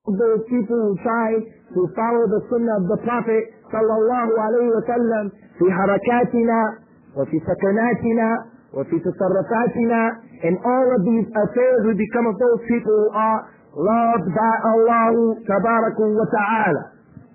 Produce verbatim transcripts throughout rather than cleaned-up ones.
those people who try to follow the sunnah of the Prophet sallallahu alayhi wa sallam في حركاتنا وفي سكناتنا وفي تصرفاتنا. In all of these affairs we become of those people who are loved by Allah tabaraka wa ta'ala.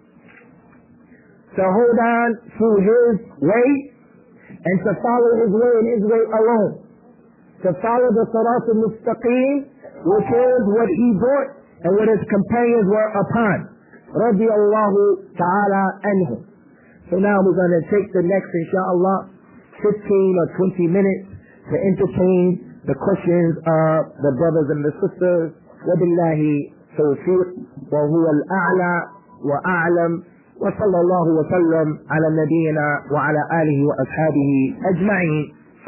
To hold on to His way and to follow His way and His way alone. To follow the Sirat al-Mustaqim, which is what He brought and what His companions were upon. Radiallahu ta'ala anhum. So now we're going to take the next, inshallah, fifteen or twenty minutes to entertain the questions of the brothers and the sisters. وَبِاللَّهِ تَوْفِيقٌ وَهُوَ الْأَعْلَى وَأَعْلَمُ وصلى الله وسلم على نبينا وعلى آله وأصحابه أجمعين.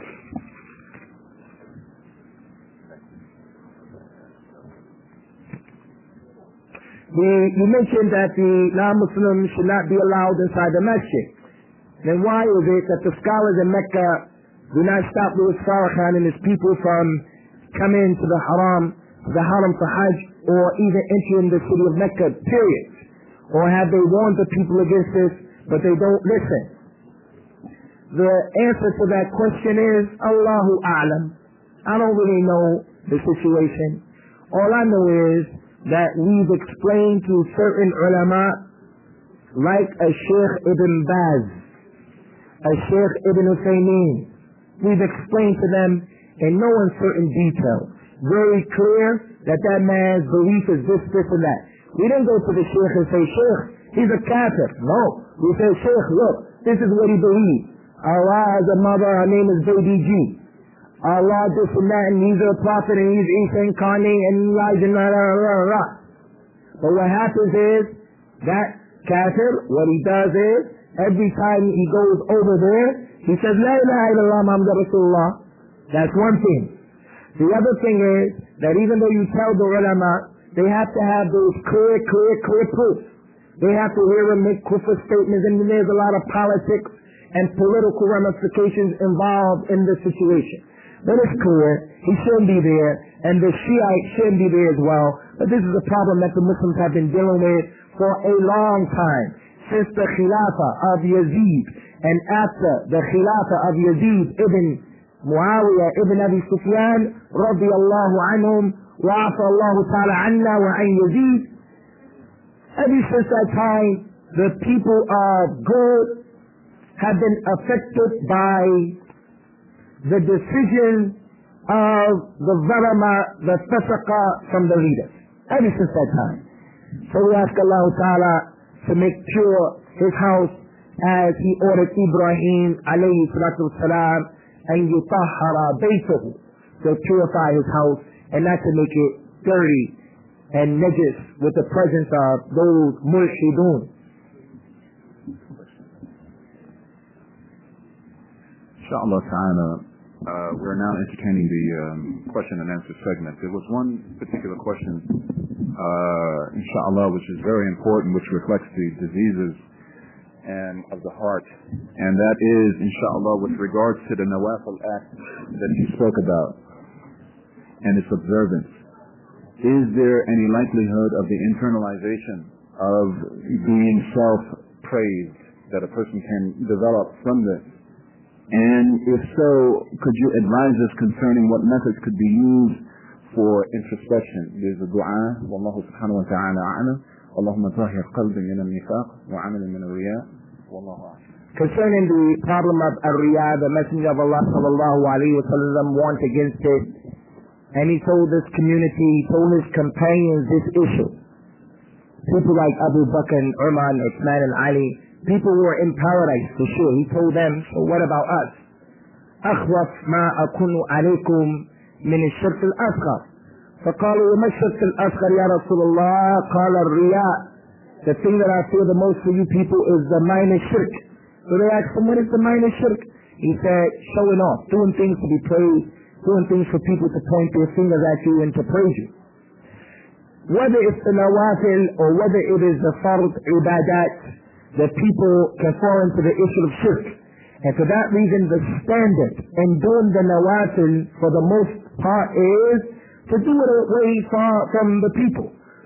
You mentioned that the non-Muslims should not be allowed inside the masjid. Then why is it that the scholars in Mecca do not stop Louis Farrakhan and his people from coming to the haram, the haram for Hajj, or even entering the city of Mecca, period? Or have they warned the people against this, but they don't listen? The answer to that question is, Allahu A'lam. I don't really know the situation. All I know is that we've explained to certain ulama, like a Sheikh Ibn Baz, a Sheikh Ibn Uthaymeen, we've explained to them in no uncertain detail, very clear that that man's belief is this, this, and that. We didn't go to the Sheikh and say, Sheikh, he's a kafir. No. We said, Sheikh, look, this is what he believes. Allah has a mother, her name is Baby G. Allah this and that, and he's a prophet, and he's Isa incarnate, and Elijah, and rah, rah, rah, rah. But what happens is, that kafir, what he does is, every time he goes over there, he says, La ilaha illallah Muhammad Rasulullah. That's one thing. The other thing is, that even though you tell the ulama, they have to have those clear, clear, clear proofs. They have to hear him make kufr statements, and there's a lot of politics and political ramifications involved in this situation. But it's clear, he shouldn't be there, and the Shiite shouldn't be there as well. But this is a problem that the Muslims have been dealing with for a long time, since the Khilafah of Yazid, and after the Khilafah of Yazid ibn Muawiyah ibn Abi Sufyan, radiyallahu anhum, وعفى الله تعالى عنا وعن يزيد. Ever since that time, the people of good have been affected by the decision of the Zalama, the Fasaqa from the leaders. Ever since that time. So we ask Allah Ta'ala to make pure His house as He ordered Ibrahim alayhi salatu wasalam and yutahhara baytuhu, to purify His house and not to make it dirty and najis with the presence of those mulhidun. Inshallah ta'ala, uh, we're now entertaining the um, question and answer segment. There was one particular question, uh, inshallah, which is very important, which reflects the diseases and of the heart, and that is, inshallah, with regards to the Nawafil Act that you spoke about and its observance. Is there any likelihood of the internalization of being self-praised that a person can develop from this? And if so, could you advise us concerning what methods could be used for introspection? There's a dua, Wallahu subhanahu wa ta'ala a'lam, Allahumma tahir qalbi min al-nifaq wa amal min al-riya, Wallahu a'lam. Concerning the problem of al-riya, the Messenger of Allah sallallahu alayhi wa sallam warned against it. And he told this community, he told his companions this issue. People like Abu Bakr and Umar and Uthman and Ali, people who were in paradise for sure. He told them, so what about us? أخوف ما أكون عليكم من الشرك الأصغر. فقالوا وما الشرك الأصغر يا رسول الله؟ قال الرياء. The thing that I fear the most for you people is the minor shirk. So they asked him, what is the minor shirk? He said, showing off, doing things to be praised, doing things for people to point their fingers at you and to praise you. Whether it's the nawafil or whether it is the fard ibadat, that people can fall into the issue of shirk. And for that reason, the standard in doing the nawafil for the most part is to do it away far from the people.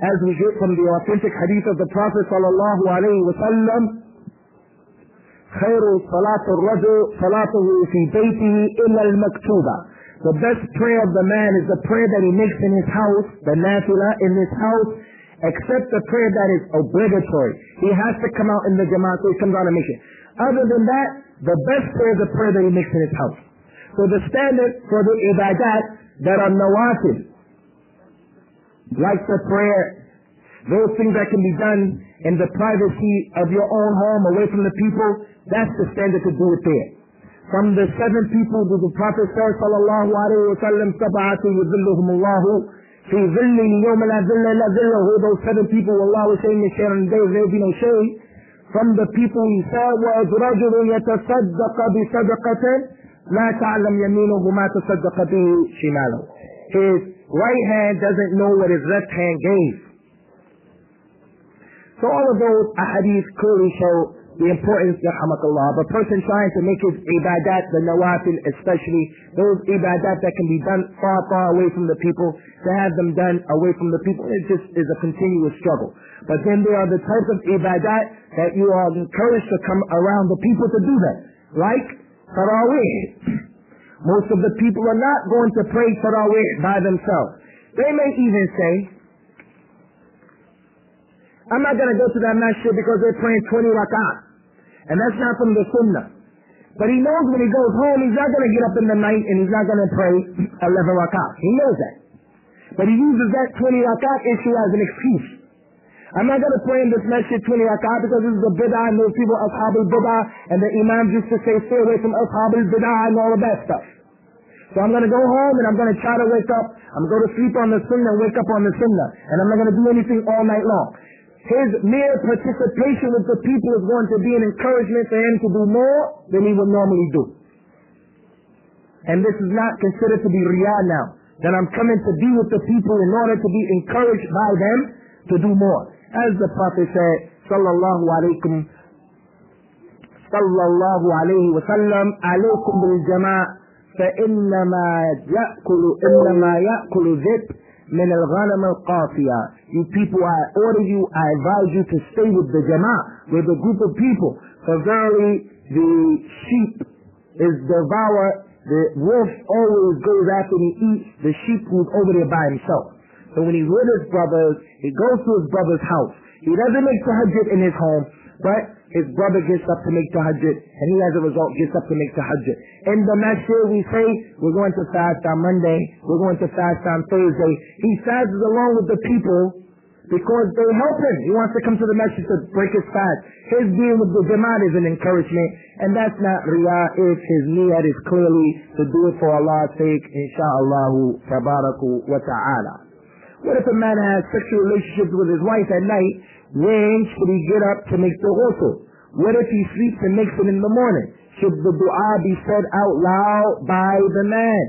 as we get from the authentic hadith of the Prophet sallallahu alayhi wa sallam, خير صلاة الرجل صلاته في بيته إلا المكتوبة. The best prayer of the man is the prayer that he makes in his house, the nafila in his house, except the prayer that is obligatory. He has to come out in the jama'ah, so he comes out and makes it. Other than that, the best prayer is the prayer that he makes in his house. So the standard for the ibadat that are nawafil, like the prayer, those things that can be done in the privacy of your own home, away from the people, that's the standard to do it there. From the seven people who the Prophet said, sallallahu alayhi wa sallam, sab'atu yudhilluhumullahu fi dhillihi yawma la dhilla illa dhilluhu. Those seven people, Allah was saying, share on the day there will be no shade. From the people he said, wa rajul yatasaddaqa bi sadaqatin la ta'lam yaminuhu ma tasaddaqa bi shimaluhu. His right hand doesn't know what his left hand gave. So all of those ahadith clearly show the importance, rahmakallah, of a person trying to make his ibadat, the nawafil especially, those ibadat that can be done far, far away from the people, to have them done away from the people, it just is a continuous struggle. But then there are the types of ibadat that you are encouraged to come around the people to do that, like tarawih. Most of the people are not going to pray tarawih by themselves. They may even say, I'm not going to go to that masjid because they're praying twenty rak'ah. And that's not from the sunnah. But he knows when he goes home, he's not going to get up in the night and he's not going to pray eleven rak'ah. He knows that. But he uses that twenty rak'ah issue as an excuse. I'm not going to pray in this masjid twenty rak'ah because this is a bid'ah and those people ashab al-bid'ah, and the imams used to say stay away from ashab al-bid'ah and all of that stuff. So I'm going to go home and I'm going to try to wake up. I'm going to go to sleep on the sunnah and wake up on the sunnah. And I'm not going to do anything all night long. His mere participation with the people is going to be an encouragement for him to do more than he would normally do. And this is not considered to be riyah now. That I'm coming to be with the people in order to be encouraged by them to do more. As the Prophet said, sallallahu alaykum, sallallahu alayhi wa sallam, alaykum bil jama' fa innama ya'kulu, innama ya'kulu dhib min al-ghanam al-qafiya. You people, I order you, I advise you to stay with the jama'ah, with a group of people. For verily, the sheep is devoured, the wolf always goes after he eats the sheep who's over there by himself. So when he's with his brothers, he goes to his brother's house. He doesn't make tahajjud in his home, but his brother gets up to make tahajjud, and he as a result gets up to make tahajjud. In the masjid we say, we're going to fast on Monday, we're going to fast on Thursday. He fasts along with the people because they help him. He wants to come to the masjid to break his fast. His being with the jama'at is an encouragement, and that's not riyah if his niyat is clearly to do it for Allah's sake, insha'Allahu tabaraku wa ta'ala. What if a man has sexual relationships with his wife at night? When should he get up to make the ghusl? What if he sleeps and makes it in the morning? Should the dua be said out loud by the man?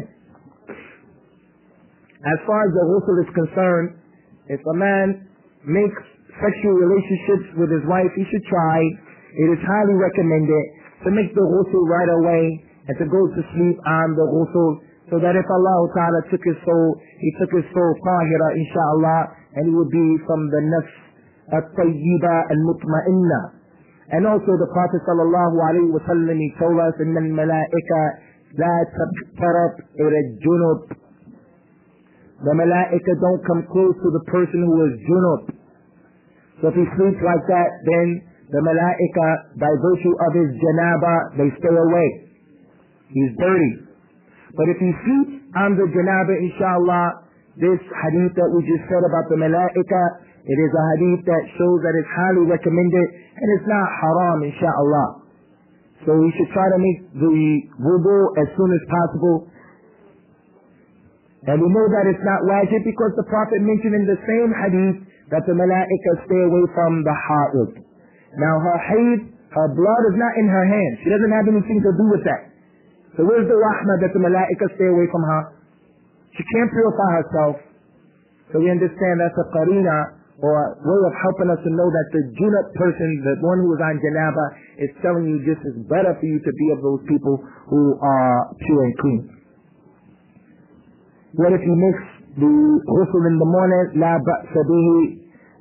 As far as the ghusl is concerned, if a man makes sexual relationships with his wife, he should try. It is highly recommended to make the ghusl right away and to go to sleep on the ghusl, so that if Allah Ta'ala took his soul, he took his soul tahira, inshaAllah, and he would be from the nafs at-tayyiba al-mutma'inna. And also the Prophet sallallahu alayhi wa sallam, he told us, إِنَّ الْمَلَائِكَ لَا تَقْتَرَبْ إِلَى الجُّنُبِ. The malaika don't come close to the person who is junub. So if he sleeps like that, then the malaika, by virtue of his janaba, they stay away. He's dirty. But if he sleeps on the janaba, inshallah, this hadith that we just said about the malaika, it is a hadith that shows that it's highly recommended and it's not haram, inshallah. So we should try to make the wudu as soon as possible. And we know that it's not wajib because the Prophet mentioned in the same hadith that the malaika stay away from the ha'id. Now her haid, her blood is not in her hand. She doesn't have anything to do with that. So where's the rahmah that the malaika stay away from her? She can't purify herself. So we understand that's a qarina, or a way of helping us to know that the junub person, the one who is on janaba, is telling you this is better for you to be of those people who are pure and clean. What if he makes the ghusl in the morning? La ba'sa bihi.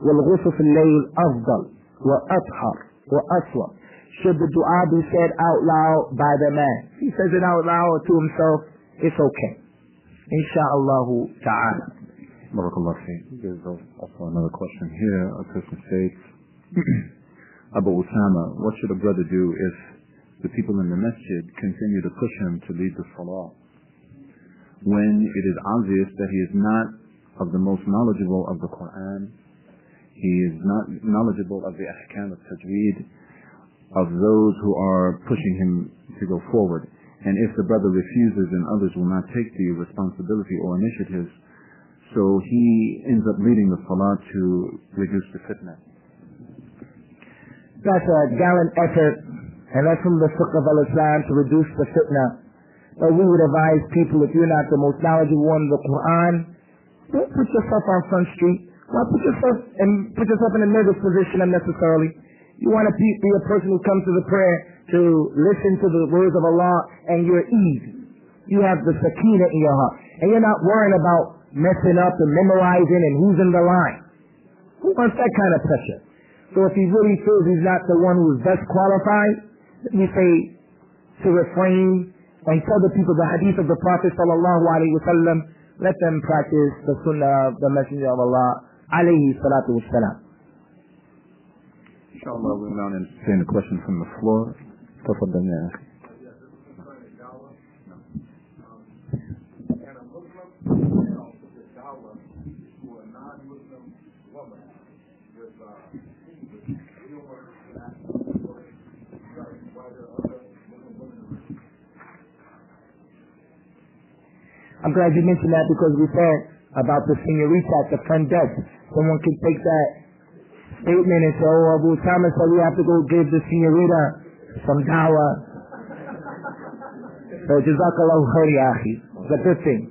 والغسل في الليل أفضل وأطهر وأصوب. Should the dua be said out loud by the man? If he says it out loud to himself, it's okay. Insha'Allah ta'ala. Barakallah fi. There's also another question here. A person states, Abu Usama, what should a brother do if the people in the masjid continue to push him to lead the salah when it is obvious that he is not of the most knowledgeable of the Quran, he is not knowledgeable of the ahkam of tajweed, of those who are pushing him to go forward. And if the brother refuses and others will not take the responsibility or initiative, so he ends up leading the salah to reduce the fitna. That's a gallant effort, and that's from the fiqh of al-Islam, to reduce the fitna. But we would advise people, if you're not the most knowledgeable one of the Quran, don't put yourself on Front Street. Why put yourself and put yourself in a nervous position unnecessarily? You want to be, be a person who comes to the prayer to listen to the words of Allah, and you're easy. You have the sakina in your heart, and you're not worrying about messing up and memorizing and who's in the line. Who wants that kind of pressure? So if he really feels he's not the one who is best qualified, we say to refrain and tell the people the hadith of the Prophet sallallahu alaihi wasallam. Let them practice the sunnah of the Messenger of Allah alayhi salatu wassalam. Inshallah, we'll now entertain a question from the floor. تفضل يا أخي. I'm glad you mentioned that, because we said about the señorita at the front desk. Someone could take that statement and say, oh, Abu Usama said we have to go give the señorita some dawah. So jazakallahu khair ya akhi. It's a good thing.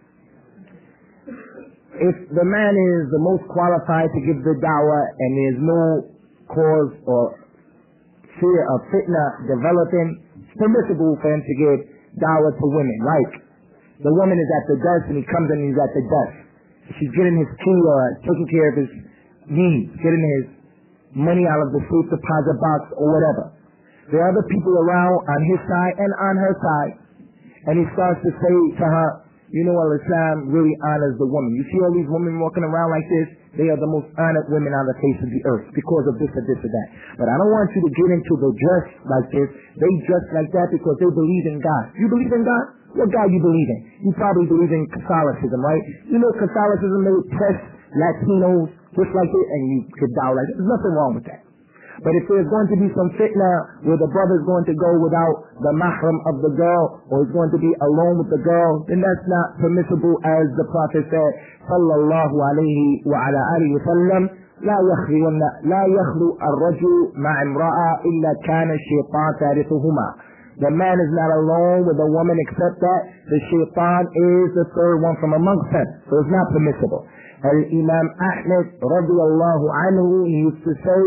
If the man is the most qualified to give the dawah and there's no cause or fear of fitna developing, it's permissible for him to give dawah to women. Like, the woman is at the desk and he comes in and he's at the desk. She's getting his key or taking care of his needs, getting his money out of the safe deposit box or whatever. There are other people around on his side and on her side. And he starts to say to her, you know, Al-Islam really honors the woman. You see all these women walking around like this? They are the most honored women on the face of the earth because of this or this or that. But I don't want you to get into the dress like this. They dress like that because they believe in God. You believe in God? What God you believe in? You probably believe in Catholicism, right? You know Catholicism, they press Latinos just like it, and you could die like it. There's nothing wrong with that. But if there's going to be some fitna where the brother's going to go without the mahram of the girl, or he's going to be alone with the girl, then that's not permissible, as the Prophet said, sallallahu alayhi wa ala alihi wa sallam, لا يخلون لا يخلو الرجل مع امرأة إلا كان الشيطان ثالثهما. The man is not alone with a woman except that the shaitan is the third one from amongst them. So it's not permissible. Al-Imam Ahmed radiallahu anhu, he used to say,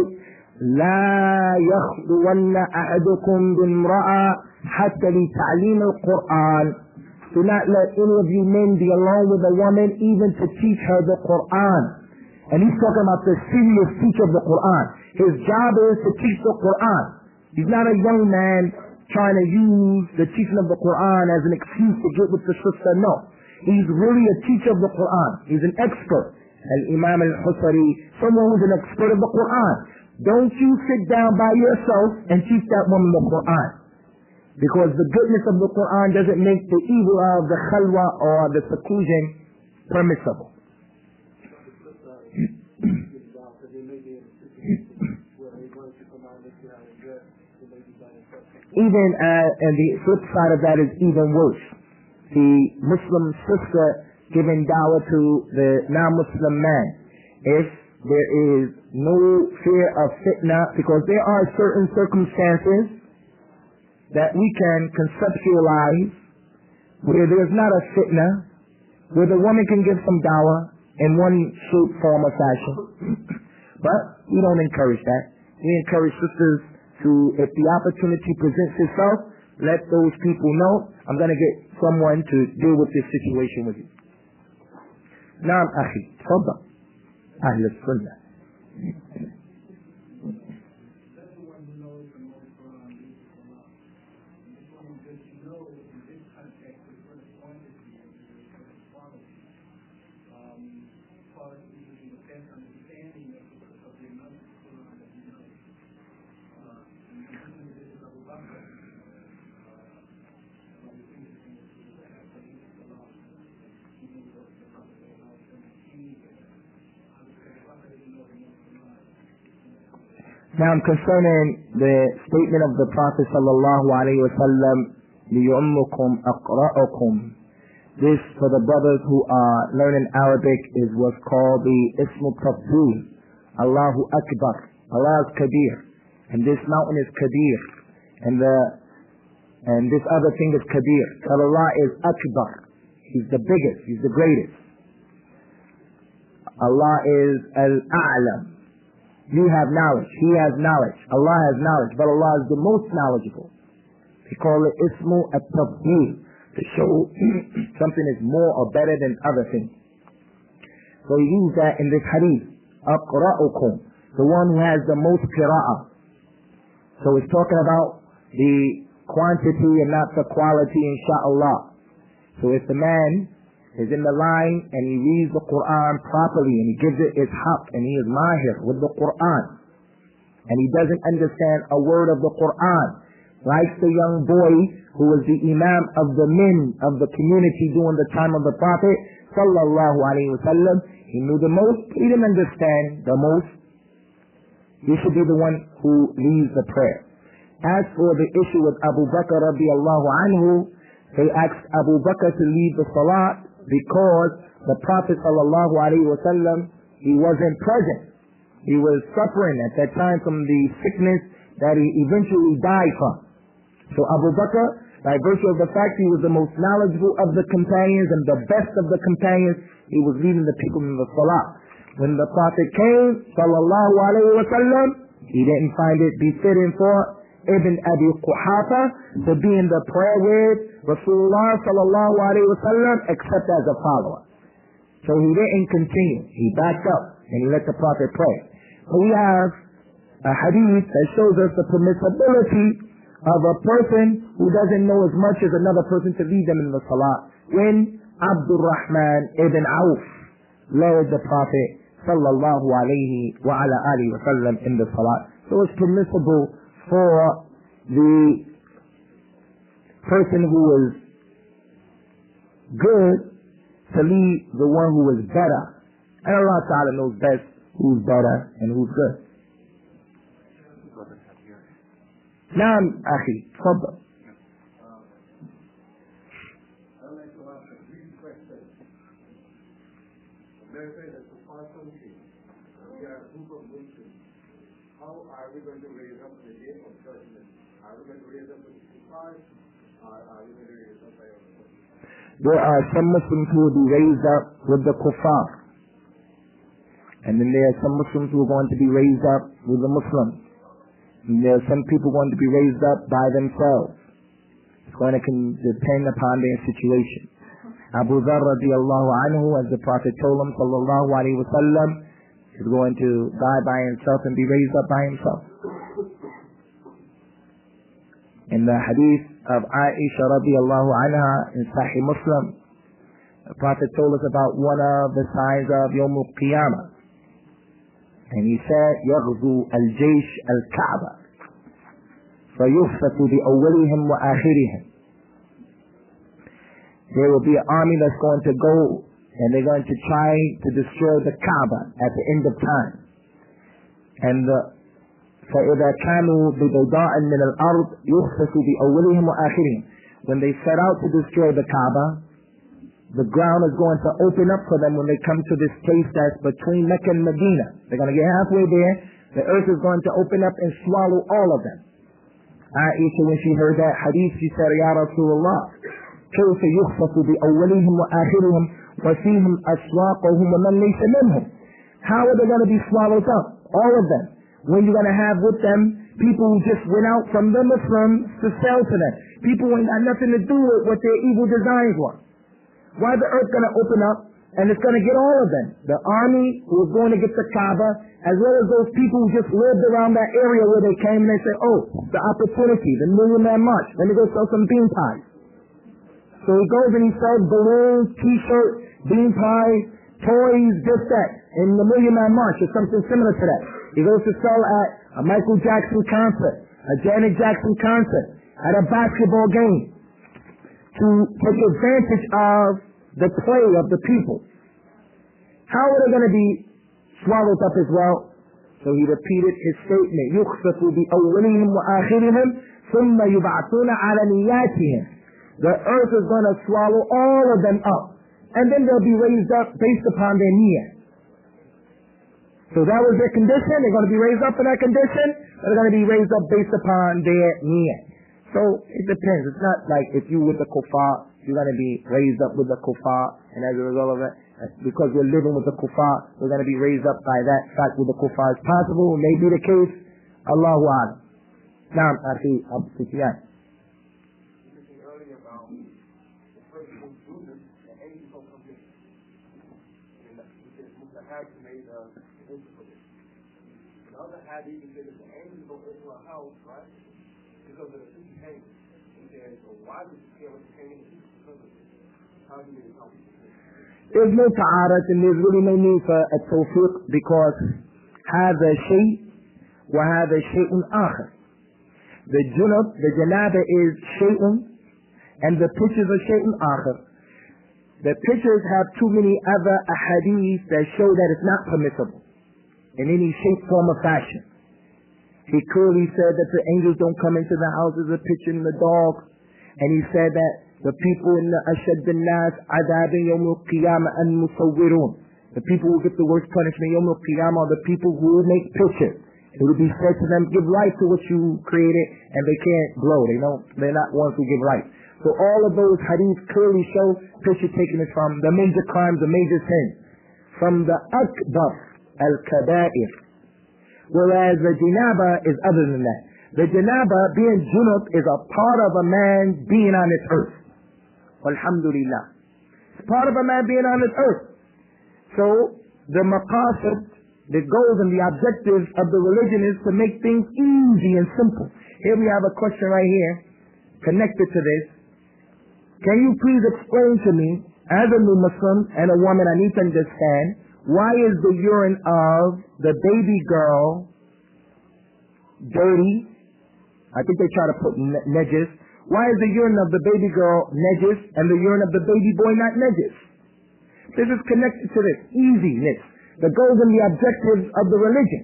لا يخلون أحدكم بامرأة حتى لتعليم القرآن. Do not let any of you men be alone with a woman even to teach her the Quran. And he's talking about the serious teacher of the Quran. His job is to teach the Quran. He's not a young man trying to use the teaching of the Quran as an excuse to get with the sister. No. He's really a teacher of the Quran. He's an expert. Al-Imam al-Husari, someone who's an expert of the Quran. Don't you sit down by yourself and teach that woman the Quran. Because the goodness of the Quran doesn't make the evil of the khalwa or the seclusion permissible. Even uh, and the flip side of that is even worse. The Muslim sister giving dawah to the non-Muslim man. If there is no fear of fitna, because there are certain circumstances that we can conceptualize where there's not a fitna, where the woman can give some dawah in one shape, form, or fashion. But we don't encourage that. We encourage sisters to, if the opportunity presents itself, let those people know, I'm going to get someone to deal with this situation with you. Naam akhi, tfadal. Ahl al-Sunnah. Now, concerning the statement of the Prophet sallallahu alaihi wasallam, لِيُعْمُكُمْ أَقْرَأُكُمْ. This, for the brothers who are learning Arabic, is what's called the Ismu Tafdeel. Allahu Akbar. Allah is Kabir. And this mountain is Kabir. And the and this other thing is Kabir. But Allah is Akbar. He's the biggest. He's the greatest. Allah is Al-A'lam. You have knowledge. He has knowledge. Allah has knowledge. But Allah is the most knowledgeable. We call it Ismu At-Tafdeel, to show something is more or better than other things. So he used that in this hadith. Aqra'ukum, the one who has the most qira'ah. So it's talking about the quantity and not the quality, insha'Allah. So if the man is in the line and he reads the Quran properly and he gives it its haqq and he is mahir with the Quran and he doesn't understand a word of the Quran, like the young boy who was the imam of the men of the community during the time of the Prophet sallallahu alaihi wasallam, he knew the most, he didn't understand the most, he should be the one who leads the prayer. As for the issue with Abu Bakr radiallahu anhu, they asked Abu Bakr to lead the salat because the Prophet sallallahu alaihi wasallam, he wasn't present. He was suffering at that time from the sickness that he eventually died from. So Abu Bakr, by virtue of the fact he was the most knowledgeable of the companions and the best of the companions, he was leading the people in the salah. When the Prophet came, sallallahu alaihi wasallam, he didn't find it befitting for Ibn Abi Quhafa to be in the prayer with Rasulullah sallallahu alaihi wasallam except as a follower. So he didn't continue. He backed up and he let the Prophet pray. So we have a hadith that shows us the permissibility of a person who doesn't know as much as another person to lead them in the salah. When Abdul Rahman ibn Auf led the Prophet sallallahu alaihi wa ala alihi wa sallam in the salah. So it's permissible for the person who was good to lead the one who was better. And Allah Ta'ala knows best who's better and who's good. Naam, Akhi, tfaddal. I'd like to ask a brief question. America is a far country. We are a group of Muslims. How are we going to raise up the day of judgment? Are we going to raise up with the kuffar, or are we going to raise up by ourselves? There are some Muslims who will be raised up with the kuffar. And then there are some Muslims who are going to be raised up with the Muslims. And there are some people going to be raised up by themselves. It's going to depend upon their situation. Abu Dharr radiallahu anhu, as the Prophet told him, sallallahu alaihi wasallam, is going to die by himself and be raised up by himself. In the hadith of Aisha radiallahu anha in Sahih Muslim, the Prophet told us about one of the signs of Yawm al-Qiyamah. And he said, يَغْزُو الْجَيْشِ الْكَعْبَةِ فَيُخْسَفُ بِأَوَّلِهِمْ وَآخِرِهِمْ. There will be an army that's going to go and they're going to try to destroy the Kaaba at the end of time. And the فَإِذَا كَانُوا بِبَيْضَاءٍ مِنَ الْأَرْضِ يُخْسَفُ بِأَوَّلِهِمْ وَآخِرِهِمْ. When they set out to destroy the Kaaba, the ground is going to open up for them when they come to this place that's between Mecca and Medina. They're going to get halfway there. The earth is going to open up and swallow all of them. Aisha, when she heard that hadith, she said, Ya Rasulullah, كيف يخسف بأولهم وآخرهم وفيهم أسواقهم ومن ليس منهم. How are they going to be swallowed up? All of them. When you're going to have with them people who just went out from the Muslims to sell to them. People who ain't got nothing to do with what their evil designs were. Why is the earth going to open up And it's going to get all of them. The army who was going to get the Kaaba, as well as those people who just lived around that area where they came and they said, oh, the opportunity, the Million Man March. Let me go sell some bean pies. So he goes and he sells balloons, t-shirts, bean pies, toys, this, that. In the Million Man March, or something similar to that. He goes to sell at a Michael Jackson concert, a Janet Jackson concert, at a basketball game, to take advantage of the play of the people. How are they going to be swallowed up as well? So he repeated his statement, يُخْسَفُ بِأَوَّلِهِمْ وَآخِرِهِمْ ثُمَّ يُبْعَثُونَ عَلَى نِيَّاتِهِمْ. The earth is going to swallow all of them up, and then they'll be raised up based upon their niyyah. So that was their condition. They're going to be raised up in that condition. They're going to be raised up based upon their niyyah. So it depends. It's not like if you with the kuffar, you're going to be raised up with the kuffar, and as a result of it, because we're living with the kuffar, we're going to be raised up by that fact with the kuffar. It's possible. It may be the case. Allahu A'lam. Naam, Akhi Abu Sufyan. Another hadith is that the angels go into a house, right? Because of the two hanging. He says, so why does he care what the hanging is? Because of it. How do you make it? There's no ta'arat and there's really no need for a tawfiq because هذا شيء وهذا شيء آخر. The junub, the janaba is shay'un, and the pictures are shay'un آخر. The pictures have too many other ahadith that show that it's not permissible in any shape, form, or fashion. He clearly said that the angels don't come into the houses of pitching the dogs. And he said that the people in the ashad al-nas adabin yawm al-qiyamah al-musawwirun. The people who get the worst punishment yawm al-qiyamah are the people who make pictures. It will be said to them, give life to what you created, and they can't blow. They don't, they're not ones who give life. So all of those hadiths clearly show picture taking is from the major crimes, the major sins. From the akbar al-kaba'ir. Whereas the janaba is other than that. The janaba, being junub, is a part of a man being on this earth. Alhamdulillah. It's part of a man being on this earth. So, the maqasid, the goals and the objectives of the religion is to make things easy and simple. Here we have a question right here, connected to this. Can you please explain to me, as a new Muslim and a woman, I need to understand, why is the urine of the baby girl dirty? I think they try to put najis. Why is the urine of the baby girl najis and the urine of the baby boy not najis? This is connected to this easiness, the goals and the objectives of the religion.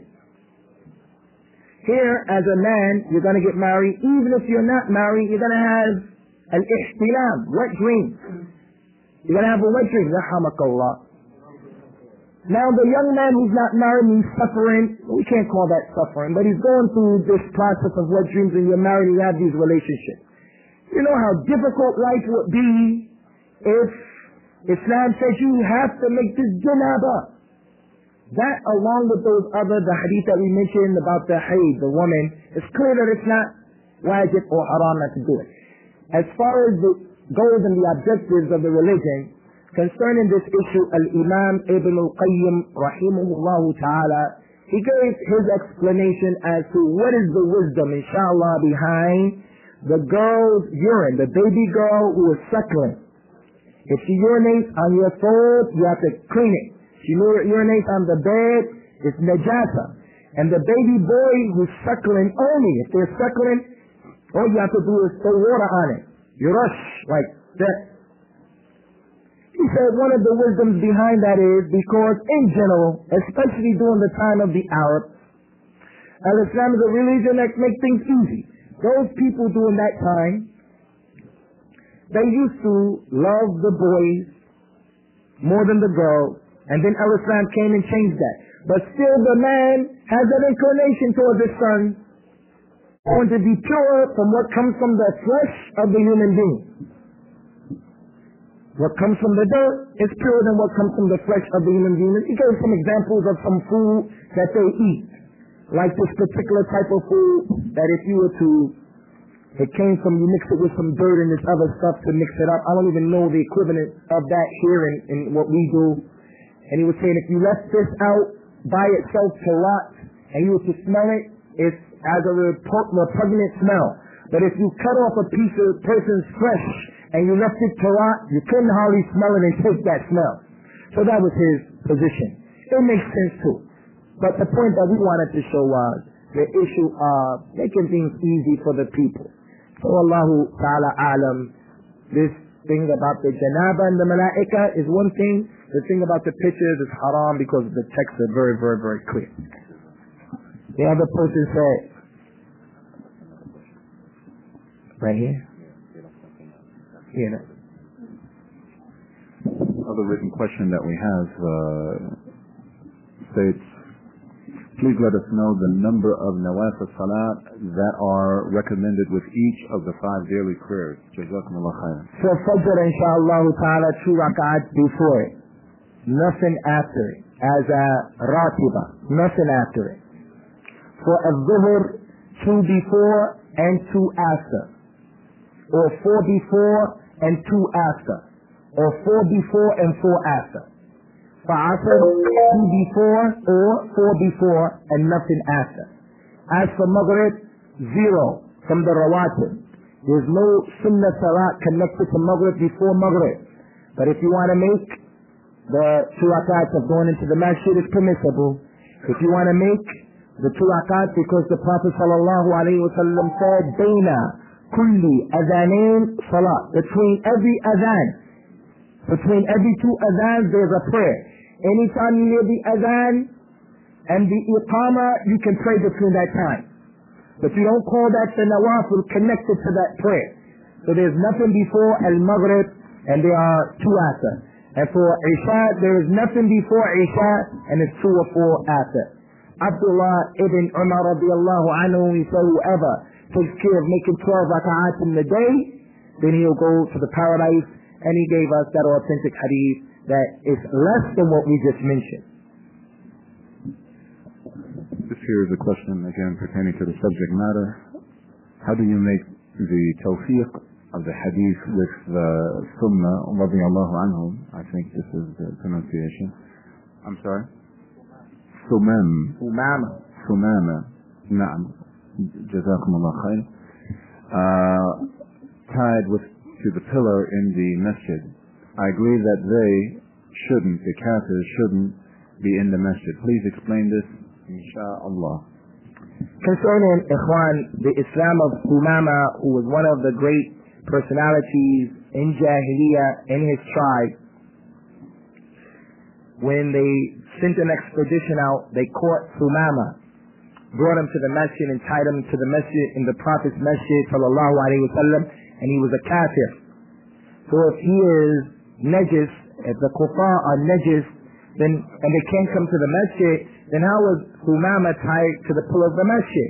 Here, as a man, you're going to get married. Even if you're not married, you're going to have al-ihtilam, wet dreams. You're going to have a wet dream. Rahamakallah. Now, the young man who's not married, he's suffering. We can't call that suffering, but he's going through this process of wet dreams, and you're married, you have these relationships. You know how difficult life would be if Islam says you have to make this janaba. That, along with those other, the hadith that we mentioned about the hayd, the woman, it's clear that it's not wajib or haram not to do it. As far as the goals and the objectives of the religion, concerning this issue, Al-Imam Ibn al-Qayyim, rahimahullah ta'ala, he gave his explanation as to what is the wisdom, inshallah, behind the girl's urine, the baby girl who is suckling. If she urinates on your food, you have to clean it. She urinates on the bed, it's najasa. And the baby boy who's suckling only, if they're suckling, all you have to do is throw water on it. You rush like that. He said one of the wisdoms behind that is because in general, especially during the time of the Arabs, Al-Islam is a religion that makes things easy. Those people during that time, they used to love the boys more than the girls, and then Al-Islam came and changed that. But still the man has an inclination towards his son, going to be pure from what comes from the flesh of the human being. What comes from the dirt is purer than what comes from the flesh of the human being. He gave some examples of some food that they eat. Like this particular type of food that if you were to It came from, you mix it with some dirt and this other stuff to mix it up. I don't even know the equivalent of that here in, in what we do. And he was saying if you left this out by itself to rot and you were to smell it, it's as a repug- repugnant smell. But if you cut off a piece of person's flesh and you left it to rot, you couldn't hardly smell it and take that smell. So that was his position. It makes sense too. But the point that we wanted to show was the issue of making things easy for the people. So Allahu Ta'ala Alam, this thing about the janaba and the malaika is one thing. The thing about the pictures is haram because the texts are very, very, very clear. The other person said, right here? Yeah. Other written question that we have uh, states, please let us know the number of nawafil salat that are recommended with each of the five daily prayers. Jazakumullah khairan. For Fajr, inshallah ta'ala, two rak'at before it. Nothing after it. As a ratiba. Nothing after it. For Al-Dhuhr, two before and two after. Or four before and two after. Or four before and four after. For Asr, two before or four before and nothing after. As for Maghrib, zero from the Rawatib. There's no Sunnah Salat connected to Maghrib before Maghrib. But if you want to make the two rakats of going into the masjid, is permissible. If you want to make the two rakats because the Prophet sallallahu alaihi wasallam said, Baina kulli adhanain salat. Between every adhan, between every two adhans, there's a prayer. Anytime you hear the adhan and the iqama, you can pray between that time. But you don't call that the nawafil connected to that prayer. So there's nothing before al-maghrib and there are two after. And for Isha, there is nothing before Isha and it's two or four after. Abdullah ibn Umar radiallahu anhu, he said whoever takes care of making twelve raka'at in the day, then he'll go to the paradise. And he gave us that authentic hadith that is less than what we just mentioned. This here is a question again pertaining to the subject matter. How do you make the tawfiq of the hadith with the sunnah radiyallahu anhum? I think this is the pronunciation. I'm sorry? Sumam. Umama. Sumama. Na'am. Jazakumullah khair. Uh, tied with to the pillar in the masjid. I agree that they shouldn't, the kafirs shouldn't be in the masjid. Please explain this, insha'Allah. Concerning Ikhwan, the Islam of Umama, who was one of the great personalities in Jahiliyyah, in his tribe, when they sent an expedition out, they caught Umama, brought him to the masjid and tied him to the masjid in the Prophet's masjid, sallallahu alayhi wa sallam, and he was a kafir. So if he is najis, if the kuffar are najis, then, and they can't come to the masjid, then how was Umama tied to the pillar of the masjid?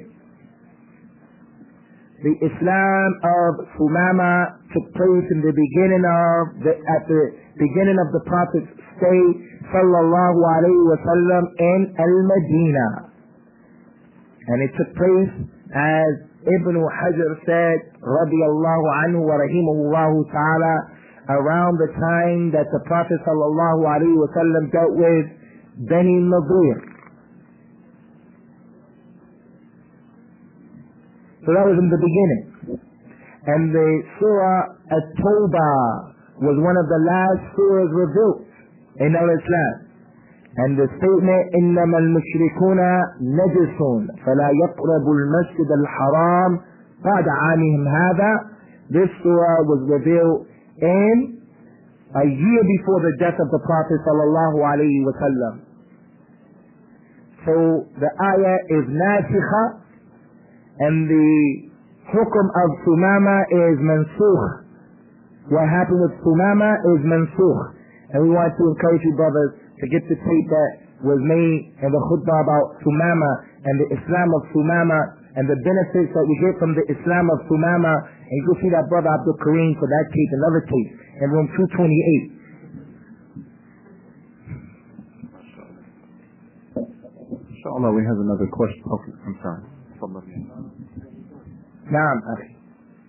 The Islam of Umama took place in the beginning of, the, at the beginning of the Prophet's stay, sallallahu alayhi wa sallam, in Al-Madinah. And it took place as Ibn Hajar said, radiyallahu anhu wa rahimahullahu ta'ala, around the time that the Prophet sallallahu alayhi wa sallam dealt with Bani Nadir. So that was in the beginning. And the Surah At-Tawbah was one of the last surahs revealed in Al-Islam. And the statement, إِنَّمَا الْمُشْرِكُونَ نَجِسٌ فَلَا يَقْرَبُوا الْمَسْجِدَ الْحَرَامِ بَعْدَ عَامِهِمْ هَذَا. This surah was revealed in a year before the death of the Prophet sallallahu alaihi wasallam. So the ayah is nasikha, and the hukm of Sumama is mansukh. What happened with Sumama is mansukh. And we want to encourage you brothers to get the tape that was made in the khutbah about Sumama and the Islam of Sumama and the benefits that we get from the Islam of Sumama. And you can see that brother Abdul Kareem for that tape, another tape, in room two twenty-eight. Inshallah, we have another question. Oh, I'm sorry. Naam, akhi.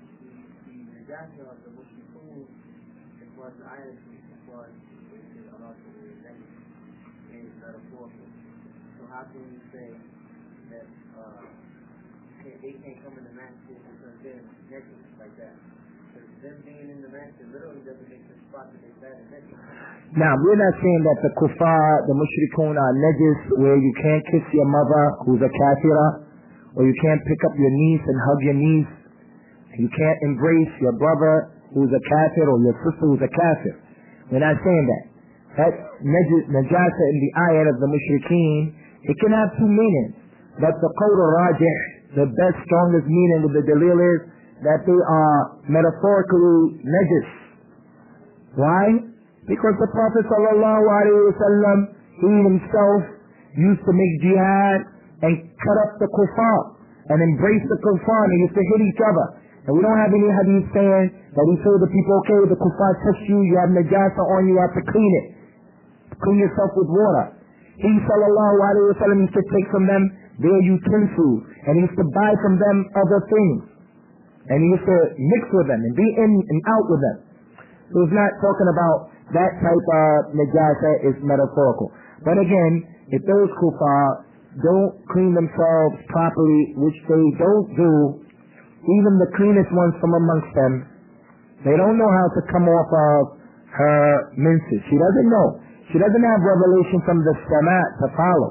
how can you say that uh, they can't come in the masjid because they're naked like that? Because them being in the masjid literally doesn't make the spot that they're bad and naked. Now, we're not saying that the kuffar, the mushrikun are najis, where you can't kiss your mother who's a kafira, or you can't pick up your niece and hug your niece, you can't embrace your brother who's a kafir or your sister who's a kafir. We're not saying that. That najasa in the ayat of the mushrikeen, it can have two meanings. But the qawl rajih, the best, strongest meaning of the dalil is that they are metaphorically najis. Why? Because the Prophet sallallahu alaihi wasallam, he himself used to make jihad and cut up the kuffar and embrace the kuffar, and they used to hit each other. And we don't have any hadith saying that he told the people, okay, the kuffar touched you, you have najasa on you, you have to clean it. Clean yourself with water. He sallallahu alaihi wasallam used to take from them their utensils, and he used to buy from them other things. And he used to mix with them and be in and out with them. So it's not talking about that type of najasa, is metaphorical. But again, if those kuffar don't clean themselves properly, which they don't do, even the cleanest ones from amongst them, they don't know how to come off of her menses. She doesn't know. She doesn't have revelation from the sama to follow.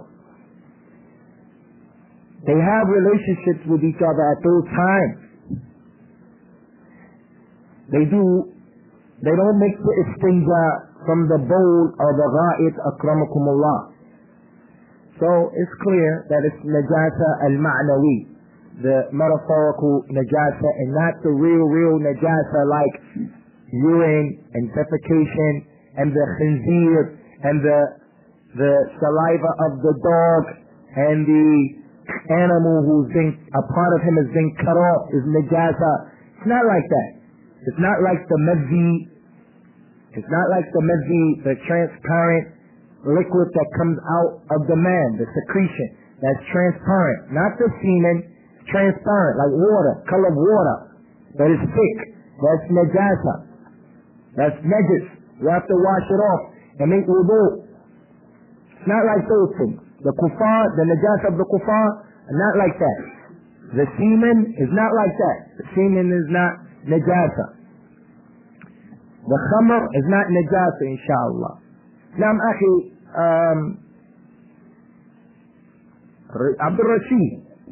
They have relationships with each other at those times. They do, they don't make the istinja from the bowl or the ra'id akramakumullah. So it's clear that it's najasa al-ma'nawi, the metaphorical najasa, and not the real, real najasa like urine and defecation and the khinzir and the the saliva of the dog and the animal who's been, a part of him has been cut off is najasa. It's not like that. It's not like the madhi. It's not like the madhi, the transparent liquid that comes out of the man, the secretion that's transparent, not the semen, transparent like water, color of water, that is thick. That's najasa. That's najis. You have to wash it off and make wudu. It's not like those things. The kuffar, the najasa of the kuffar, are not like that. The semen is not like that. The semen is not najasa. The khamr is not najasa, inshallah. Now, akhi, um, Abdul Rashid.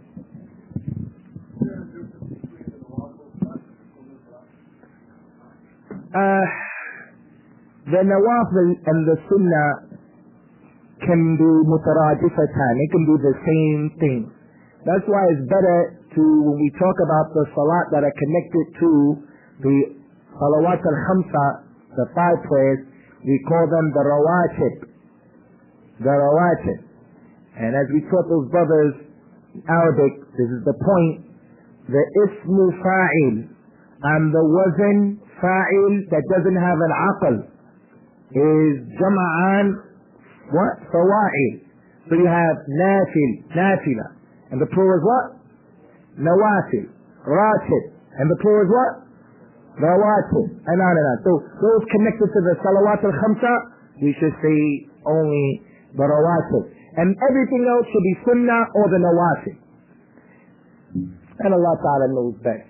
Uh, the nawafil and the sunnah can be mutarajifatan. It can be the same thing. That's why it's better to, when we talk about the salat that are connected to the salawat al-khamsa, the five prayers, we call them the rawatib. The rawatib. And as we taught those brothers in Arabic, this is the point, the ismu fa'il and the wazn fa'il that doesn't have an aql is jama'an what? Fawa'il. So you have nafil, nafila. And the plural is what? Nawafil. Ratib. And the plural is what? Rawatib. And on and on. So those connected to the salawat al-khamsa, we should say only the rawatib. And everything else should be sunnah or the nawafil. And Allah Ta'ala knows best.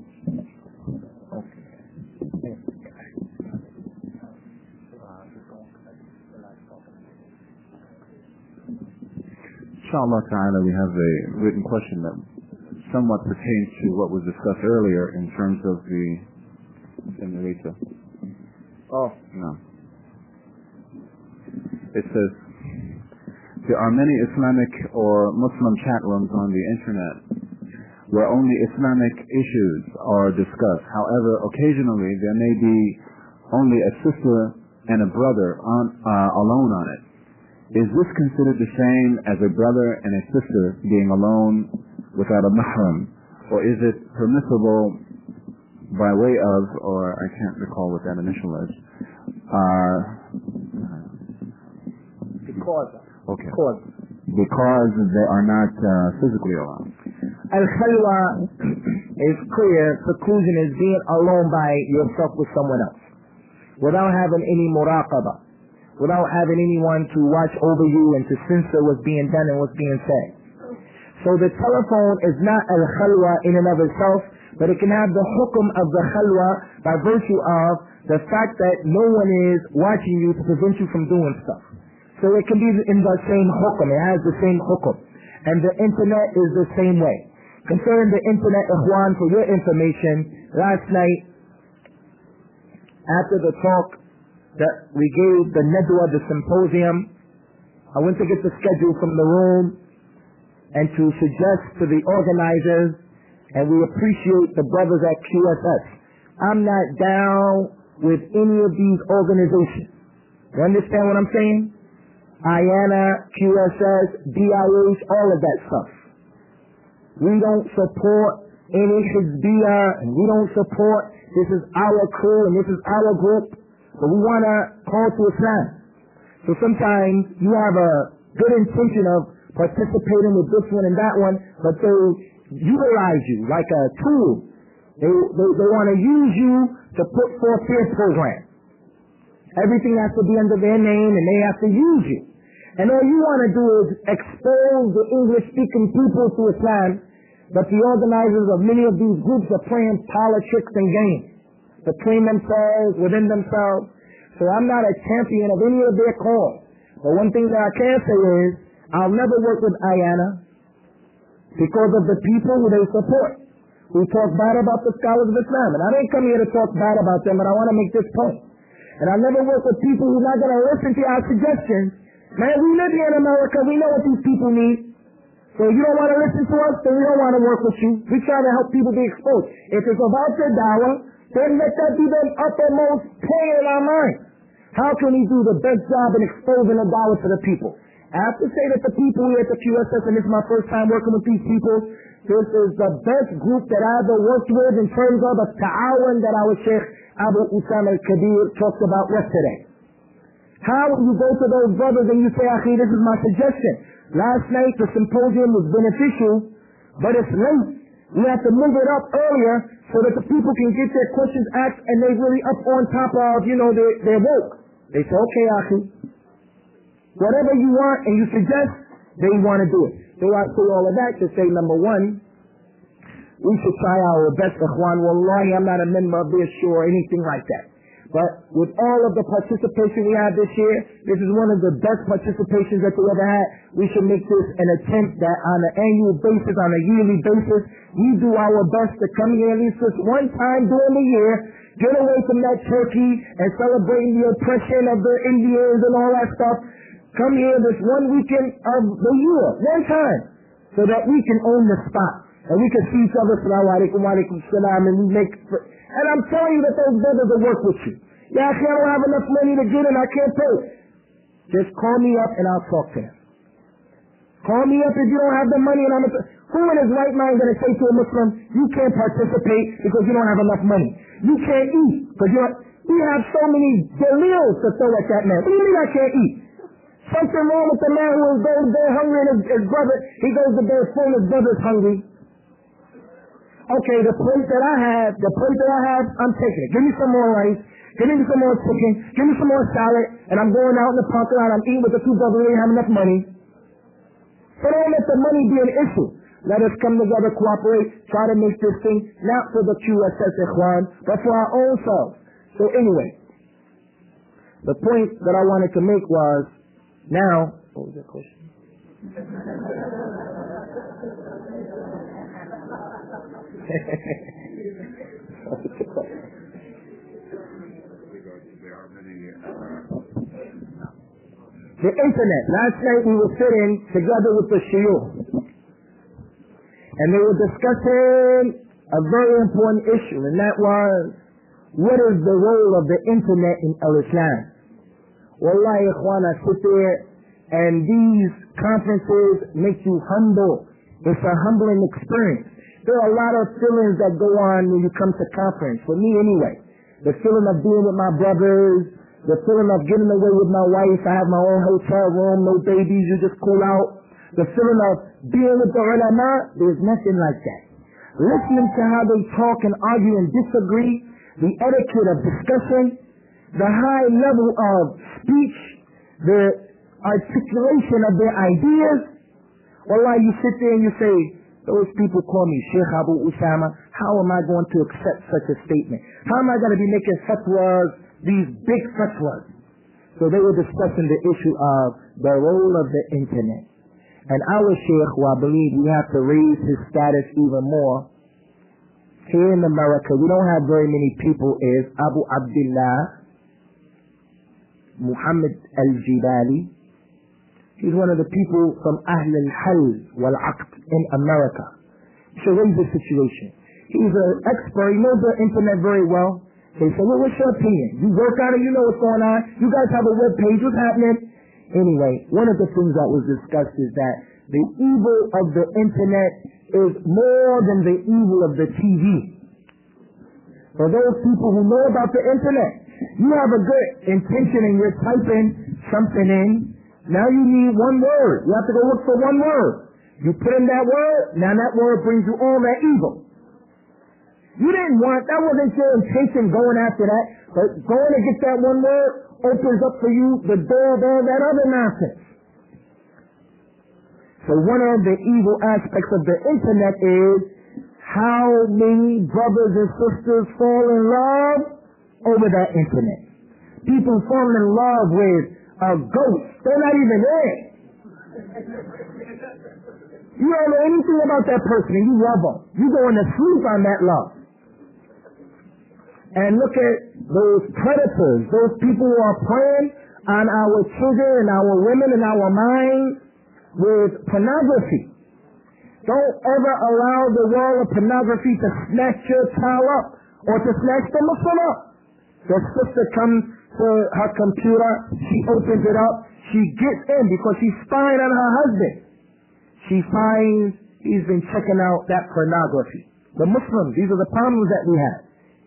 Inshallah ta'ala, we have a written question that somewhat pertains to what was discussed earlier in terms of the Senorita. Oh. No. It says, there are many Islamic or Muslim chat rooms on the internet where only Islamic issues are discussed. However, occasionally there may be only a sister and a brother on, uh, alone on it. Is this considered the same as a brother and a sister being alone without a mahram? Or is it permissible by way of, or I can't recall what that initial is. Uh, because. Okay. Because. Because they are not uh, physically alone. Al-khalwa is clear. Seclusion is being alone by yourself with someone else without having any muraqabah, without having anyone to watch over you and to censor what's being done and what's being said. So the telephone is not al-khalwa in and of itself, but it can have the hukum of the khalwa by virtue of the fact that no one is watching you to prevent you from doing stuff. So it can be in the same hukum. It has the same hukum. And the internet is the same way. Concerning the internet, Ikhwan, for your information, last night, after the talk that we gave, the Nadwa, the symposium, I went to get the schedule from the room and to suggest to the organizers, and we appreciate the brothers at Q S S. I'm not down with any of these organizations. You understand what I'm saying? I A N A, Q S S, D I H, all of that stuff. We don't support any Hizbiyah, and we don't support, this is our crew and this is our group, but we want to call to Islam. So sometimes you have a good intention of participating with this one and that one, but they utilize you like a tool. They, they, they want to use you to put forth their program. Everything has to be under their name and they have to use you. And all you want to do is expose the English-speaking people to Islam, but the organizers of many of these groups are playing politics and games between themselves, within themselves. So I'm not a champion of any of their cause. But one thing that I can say is, I'll never work with I A N A because of the people who they support, who talk bad about the scholars of Islam. And I didn't come here to talk bad about them, but I want to make this point. And I'll never work with people who are not going to listen to our suggestions. Man, we live here in America. We know what these people need. So if you don't want to listen to us, then we don't want to work with you. We try to help people be exposed. If it's about their dawah, then let that be the uppermost prayer in our mind. How can we do the best job in exposing the dawah to the people? I have to say that the people here at the Q S S, and this is my first time working with these people, this is the best group that I ever worked with in terms of the ta'awun that our Sheikh Abu Usama al-Kabir talked about yesterday. How you go to those brothers and you say, Akhi, this is my suggestion. Last night the symposium was beneficial, but it's late. We have to move it up earlier so that the people can get their questions asked and they really up on top of, you know, their, their work. They say, okay, Akhi, whatever you want and you suggest, they want to do it. So I say all of that to say, number one, we should try our best, Ikhwan. Wallahi, I'm not a member of this show or anything like that. But with all of the participation we had this year, this is one of the best participations that we ever had. We should make this an attempt that on an annual basis, on a yearly basis, we do our best to come here at least just one time during the year, get away from that turkey and celebrating the oppression of the Indians and all that stuff. Come here this one weekend of the year, one time, so that we can own the spot. And we can see each other, salaam alaikum, alaikum salam, and we make, and I'm telling you that those brothers will work with you. Yeah, I don't have enough money to get in, I can't pay. Just call me up and I'll talk to them. Call me up if you don't have the money and I'm a, who in his right mind going to say to a Muslim, you can't participate because you don't have enough money. You can't eat because you we have so many delils to throw at that man. What do you mean I can't eat? Something wrong with the man who goes to bed hungry and his, his brother, he goes to bed full, his brother's hungry. Okay, the plate that I have, the plate that I have, I'm taking it. Give me some more rice. Give me some more chicken. Give me some more salad. And I'm going out in the parking lot. I'm eating with the two brothers. We ain't have enough money. So don't let the money be an issue. Let us come together, cooperate, try to make this thing not for the Q S S Ikhwan, but for our own selves. So anyway, the point that I wanted to make was, now, what was that question? The internet. Last night we were sitting together with the shuyukh, and they were discussing a very important issue, and that was, what is the role of the internet in al-Islam? Wallahi, ikhwan, I sit there, and these conferences make you humble. It's a humbling experience. There are a lot of feelings that go on when you come to conference, for me anyway. The feeling of being with my brothers, the feeling of getting away with my wife, I have my own hotel room, no babies, you just cool out. The feeling of being with the ulama, there's nothing like that. Listening to how they talk and argue and disagree, the etiquette of discussion, the high level of speech the articulation of their ideas. Wallah, you sit there and you say, those people call me Sheikh Abu Usama. How am I going to accept such a statement? How am I going to be making fatwas, these big fatwas? So they were discussing the issue of the role of the internet. And our Sheikh, who I believe we have to raise his status even more, here in America, we don't have very many people, is Abu Abdullah Muhammad al-Jibali. He's one of the people from Ahl al-Hal wal-Aqd in America. So raise the situation. He's an expert. He knows the internet very well. They say, well, what's your opinion? You work on it, you know what's going on. You guys have a web page. What's happening? Anyway, one of the things that was discussed is that the evil of the internet is more than the evil of the T V. For those people who know about the internet, you have a good intention and you're typing something in. Now you need one word. You have to go look for one word. You put in that word, now that word brings you all that evil. You didn't want, that wasn't your intention going after that, but going to get that one word opens up for you the door of all that other nonsense. So one of the evil aspects of the internet is how many brothers and sisters fall in love over that internet. People fall in love with a ghost. They're not even there. You don't know anything about that person and you love them. You're going to sleep on that love. And look at those predators, those people who are preying on our children and our women and our minds with pornography. Don't ever allow the world of pornography to snatch your child up or to snatch the Muslim up. The sister comes to her computer, she opens it up, she gets in because she's spying on her husband. She finds he's been checking out that pornography. The Muslims, these are the problems that we have.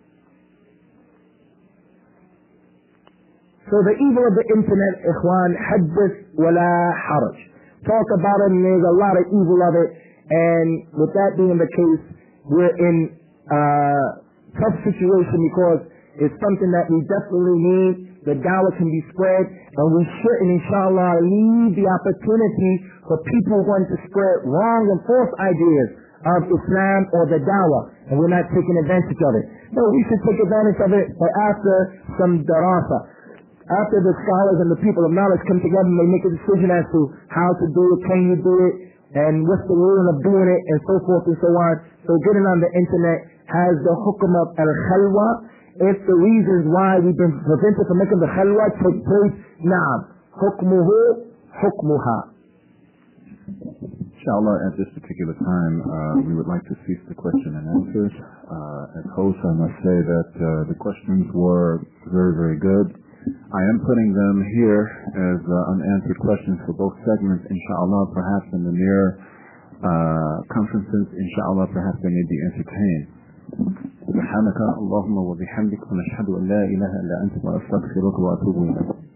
So the evil of the internet, ikhwan, haddith wala haraj. Talk about it, and there's a lot of evil of it. And with that being the case, we're in a tough situation because it's something that we definitely need. The dawah can be spread, and we shouldn't, inshallah, leave the opportunity for people who want to spread wrong and false ideas of Islam or the dawah, and we're not taking advantage of it. No, we should take advantage of it, but after some darasa. After the scholars and the people of knowledge come together and they make a decision as to how to do it, can you do it, and what's the ruling of doing it, and so forth and so on. So getting on the internet has the hukum of al-khalwa. If the reasons why we've been prevented from making the khalwa take place, na'am. Hukmuhu, hukmuha. Inshallah, at this particular time, uh, we would like to cease the question and answers. Uh, as host, I must say that uh, the questions were very, very good. I am putting them here as uh, unanswered questions for both segments, inshallah. Perhaps in the near uh, conferences, inshallah, perhaps they may be entertained. سبحانك اللهم وبحمدك ونشهد أن لا إله إلا أنت وأستغفرك وأتوب إليك.